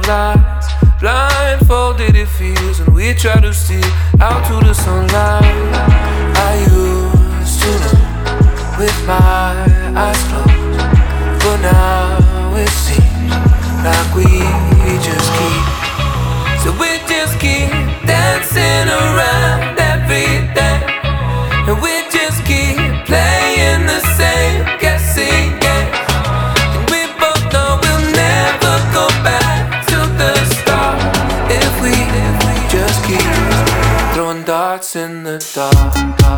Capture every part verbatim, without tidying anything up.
lies. Blindfolded it feels, and we try to steal out to the sunlight. I used to know with my eyes closed, but now it seems like we just keep. So we just keep dancing around everything, and we just keep playing the same guessing game. And we both know we'll never go back to the start if we, if we just keep throwing darts in the dark.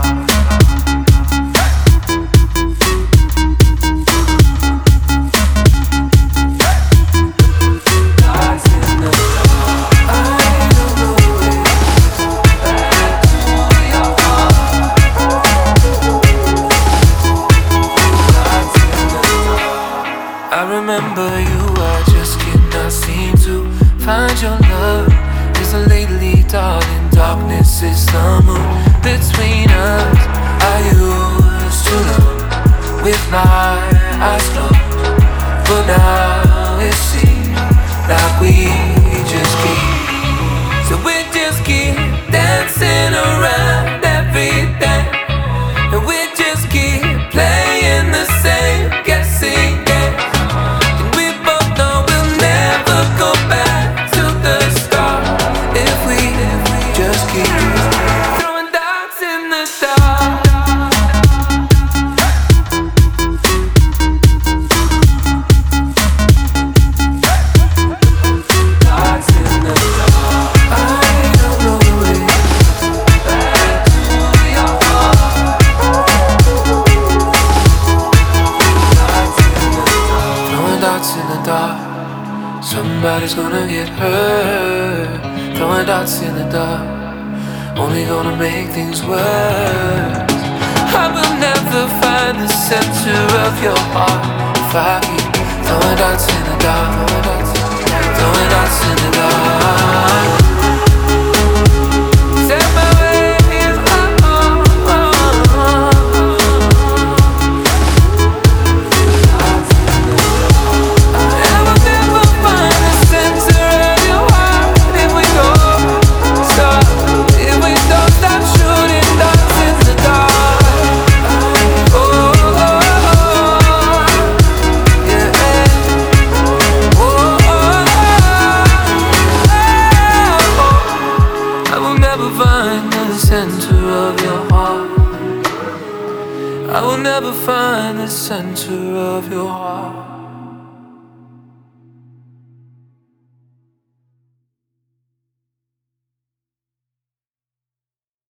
I remember you, I just cannot seem to find your love. It's a lately darling, darkness is the moon between us. I used to know with my eyes closed, but now it seems like we just keep. So we just keep dancing around everything, and we just keep playing the same guessing game. Throwing dots in the dark. Dots in the dark. I don't know the way back to your heart. Dots in the dark. Throwing dots in the dark. Somebody's gonna get hurt. Throwing dots in the dark, only gonna make things worse. I will never find the center of your heart if I keep throwing dots in the dark, throwing dots in the dark. Set my ways home. I will never find the center of your heart if we go stop. Don't stop shooting dots in the dark. Oh, oh, oh, yeah. Oh, oh, oh. I will never find the center of your heart. I will never find the center of your heart.